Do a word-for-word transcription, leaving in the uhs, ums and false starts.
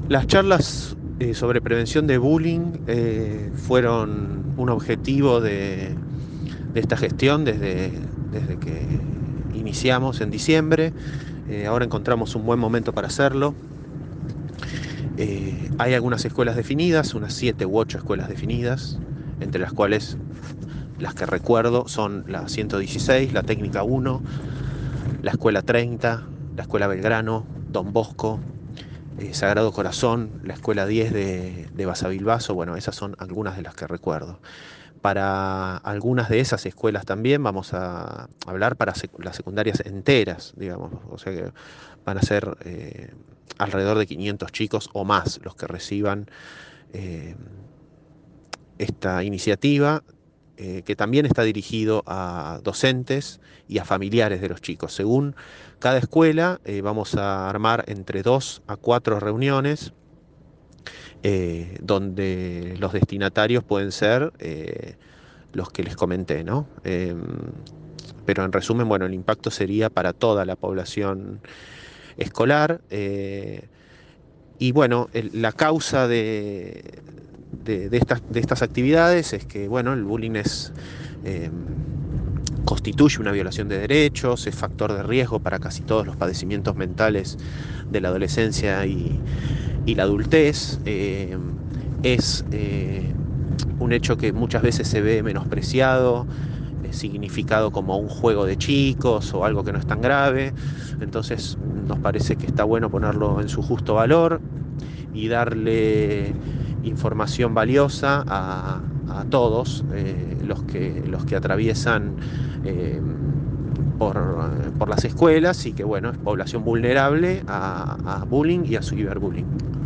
Las charlas eh, sobre prevención de bullying eh, fueron un objetivo de, de esta gestión desde, desde que iniciamos en diciembre. Eh, ahora encontramos un buen momento para hacerlo. Eh, hay algunas escuelas definidas, unas siete u ocho escuelas definidas, entre las cuales las que recuerdo son la ciento dieciséis, la Técnica uno, la Escuela treinta, la Escuela Belgrano, Don Bosco, eh, Sagrado Corazón, la Escuela diez de, de Basavilbaso. Bueno, esas son algunas de las que recuerdo. Para algunas de esas escuelas también vamos a hablar para sec- las secundarias enteras, digamos, o sea que van a ser eh, alrededor de quinientos chicos o más los que reciban eh, esta iniciativa, eh, que también está dirigido a docentes y a familiares de los chicos. Según cada escuela, eh, vamos a armar entre dos a cuatro reuniones eh, donde los destinatarios pueden ser eh, los que les comenté, ¿no? Eh, pero en resumen, bueno, el impacto sería para toda la población escolar. Eh, y bueno, el- la causa de, de- de estas, de estas actividades es que, bueno, el bullying es, eh, constituye una violación de derechos, es factor de riesgo para casi todos los padecimientos mentales de la adolescencia y, y la adultez. Eh, es eh, un hecho que muchas veces se ve menospreciado, eh, significado como un juego de chicos o algo que no es tan grave. Entonces nos parece que está bueno ponerlo en su justo valor y darle información valiosa a, a todos eh, los que, los que atraviesan eh, por, por las escuelas y que bueno, es población vulnerable a, a bullying y a ciberbullying.